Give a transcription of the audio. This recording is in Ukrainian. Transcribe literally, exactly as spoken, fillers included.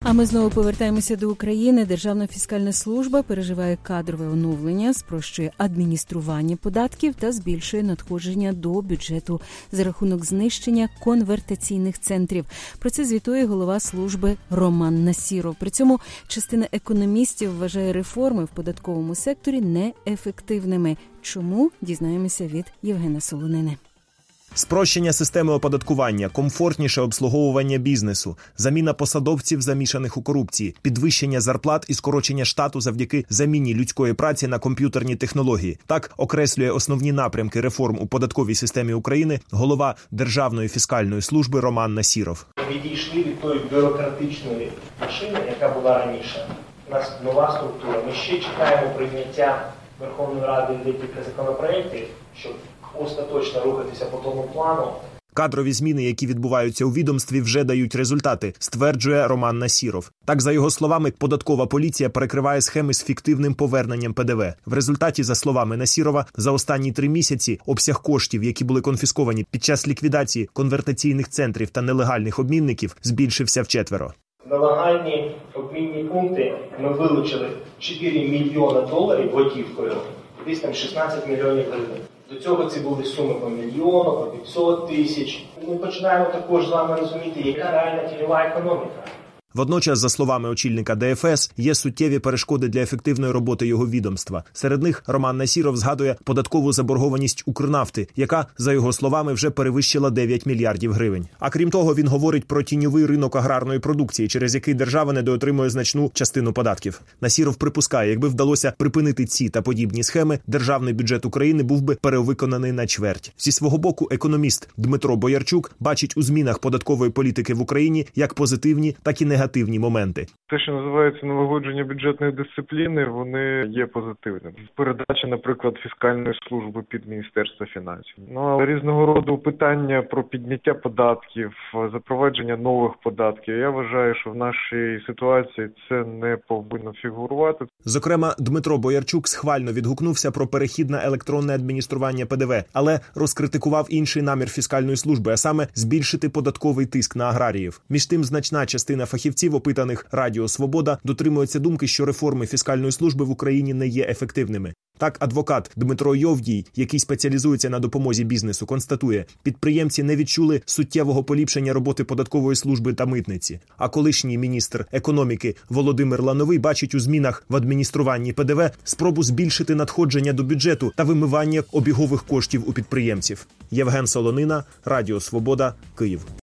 А ми знову повертаємося до України. Державна фіскальна служба переживає кадрове оновлення, спрощує адміністрування податків та збільшує надходження до бюджету за рахунок знищення конвертаційних центрів. Про це звітує голова служби Роман Насіров. При цьому частина економістів вважає реформи в податковому секторі неефективними. Чому? Дізнаємося від Євгена Солонини. Спрощення системи оподаткування, комфортніше обслуговування бізнесу, заміна посадовців, замішаних у корупції, підвищення зарплат і скорочення штату завдяки заміні людської праці на комп'ютерні технології. Так окреслює основні напрямки реформ у податковій системі України голова Державної фіскальної служби Роман Насіров. Ми відійшли від тої бюрократичної машини, яка була раніше. У нас нова структура. Ми ще чекаємо прийняття Верховної Ради декілька законопроєктів, щоб остаточно рухатися по тому плану. Кадрові зміни, які відбуваються у відомстві, вже дають результати, стверджує Роман Насіров. Так, за його словами, податкова поліція перекриває схеми з фіктивним поверненням Пе Де Ве. В результаті, за словами Насірова, за останні три місяці обсяг коштів, які були конфісковані під час ліквідації конвертаційних центрів та нелегальних обмінників, збільшився вчетверо. Нелегальні обмінні пункти ми вилучили чотири мільйони доларів готівкою, десь там шістнадцять мільйонів гривень. До цього ці були суми по мільйону, по п'ятсот тисяч. Ми починаємо також з вами розуміти, яка реальна тіньова економіка. Водночас, за словами очільника Де Еф Ес, є суттєві перешкоди для ефективної роботи його відомства. Серед них Роман Насіров згадує податкову заборгованість Укрнафти, яка, за його словами, вже перевищила дев'ять мільярдів гривень. А крім того, він говорить про тіньовий ринок аграрної продукції, через який держава недоотримує значну частину податків. Насіров припускає, якби вдалося припинити ці та подібні схеми, державний бюджет України був би перевиконаний на чверть. Зі свого боку, економіст Дмитро Боярчук бачить у змінах податкової політики в Україні як позитивні, так і негативні. негативні моменти. Те, що називається налагодження бюджетної дисципліни, вони є позитивними. Передача, наприклад, фіскальної служби під Міністерство фінансів. Ну, а різного роду питання про підняття податків, запровадження нових податків, я вважаю, що в нашій ситуації це не повинно фігурувати. Зокрема, Дмитро Боярчук схвально відгукнувся про перехід на електронне адміністрування Пе Де Ве, але розкритикував інший намір фіскальної служби, а саме збільшити податковий тиск на аграріїв. Між тим, значна частина фахівців, опитаних Радіо Свобода, дотримується думки, що реформи фіскальної служби в Україні не є ефективними. Так, адвокат Дмитро Йовдій, який спеціалізується на допомозі бізнесу, констатує, підприємці не відчули суттєвого поліпшення роботи податкової служби та митниці. А колишній міністр економіки Володимир Лановий бачить у змінах в адмініструванні Пе Де Ве спробу збільшити надходження до бюджету та вимивання обігових коштів у підприємців. Євген Солонина, Радіо Свобода, Київ.